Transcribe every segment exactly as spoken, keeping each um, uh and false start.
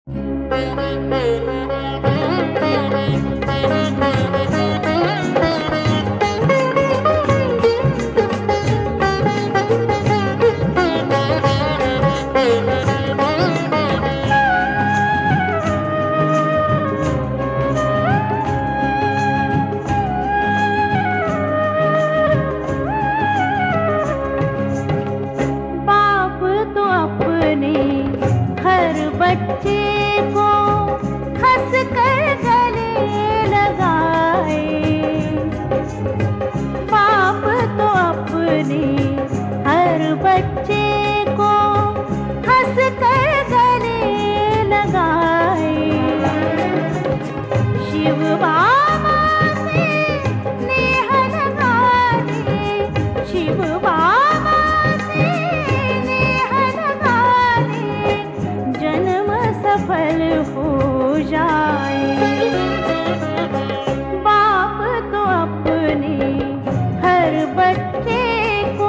बच्चे को हंस कर गले लगाए, बाप तो अपने हर बच्चे को हंस कर गले लगाए। शिव बाबा से नेह लगाने, शिव बाबा से नेह लगाने, जन्म सफल हो जाए। बाप तो अपने हर बच्चे को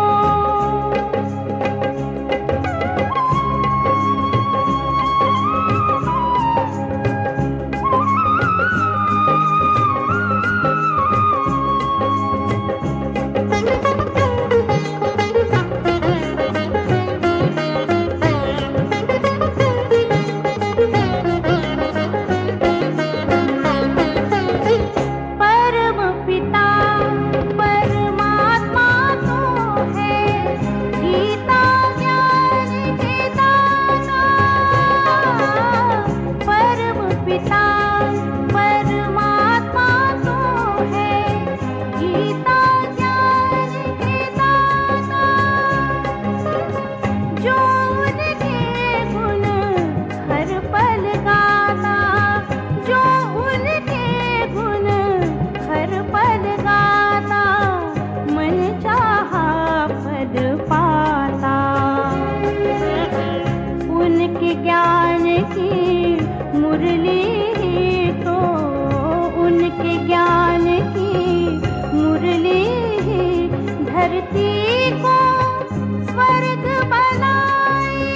ज्ञान की मुरली ही तो, उनके ज्ञान की मुरली ही धरती को स्वर्ग बनाए।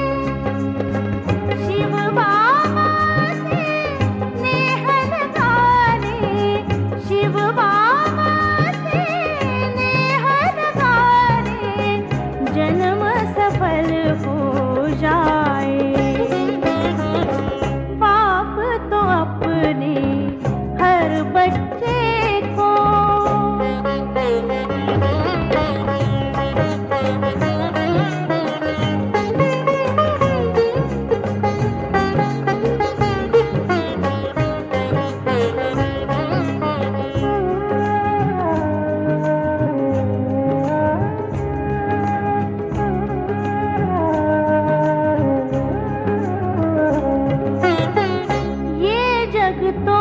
शिव बाबा से नेह लगाने, शिव बाबा से नेह लगाने, जन्म सफल हो जाए। हर बच्चे को ये जग तो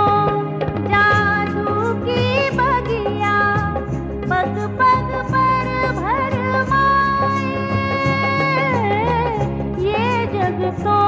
पग पग पर भरमाए, ये जग तो